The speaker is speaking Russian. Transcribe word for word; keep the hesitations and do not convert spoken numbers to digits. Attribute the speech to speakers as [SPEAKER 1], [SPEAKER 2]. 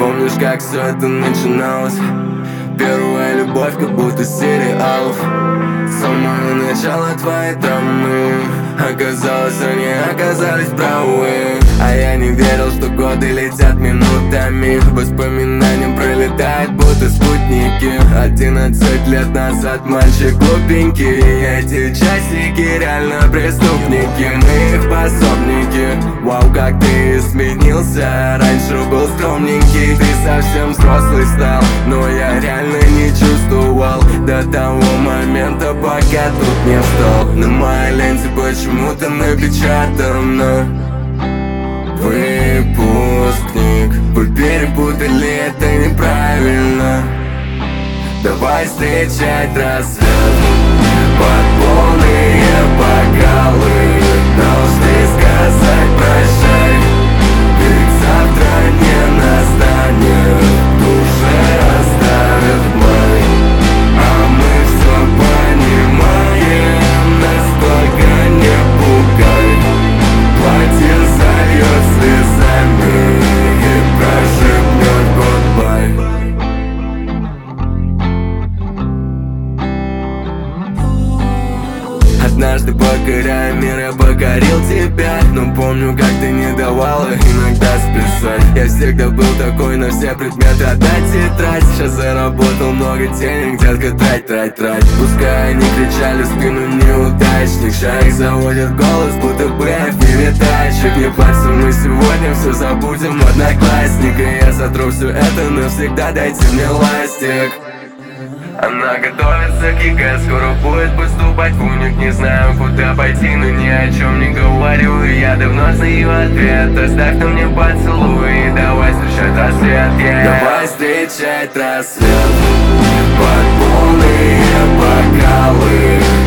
[SPEAKER 1] Помнишь, как все это начиналось? Первая любовь, как будто сериалов. С самого начала твои травмы, оказалось, они оказались правы. А я не верил, что годы летят минутами. Воспоминания пролетают, будто спутники. Одиннадцать лет назад мальчик глупенький. Эти часики реально преступники. Мы их пособники. Вау, как ты изменился. Раньше был скромненький, ты совсем взрослый стал. Но я реально не чувствовал до того момента, пока тут не встал. На моей ленте почему-то напечатано: выпускник. Вы перепутали, это неправильно. Давай встречать рассвет под полные бокалы. Должны сказать прощай, ведь завтра не настанет. Душе оставят май, а мы все понимаем. Настолько не пугай. Платье зальет слезами и прошепнет goodbye. Однажды, покоряя мир, я покорил тебя. Но помню, как ты не давала иногда списать. Я всегда был такой на все предметы отдать тетрадь. Сейчас заработал много денег, детка, трать, трать, трать. Пускай они кричали в спину неудачник, шарик заводит голос, будто бы в мире тачек. Не парься, мы сегодня все забудем, одноклассника. Я сотру все это навсегда, дайте мне ластик. Она готовится к ЕГЭ, скоро будет поступать в уник. Не знаю, куда пойти, но ни о чем не говорю. Я давно знаю ответ, оставь на мне поцелуй. Давай встречать рассвет, yeah. Давай встречать рассвет под полные бокалы.